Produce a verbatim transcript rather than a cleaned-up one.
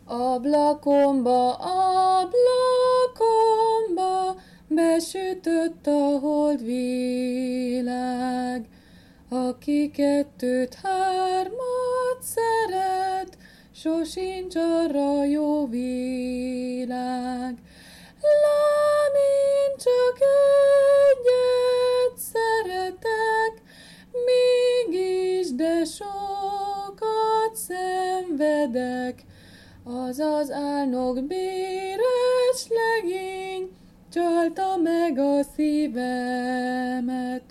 Ablakomba, ablakomba, besütött a holdvilág. Aki kettőt, hármat szeret, sosincs arra jó világ. Lám, én csak egyet szeretek, mégis de sokat szenvedek. Az az álnok béres legény csalta meg a szívemet.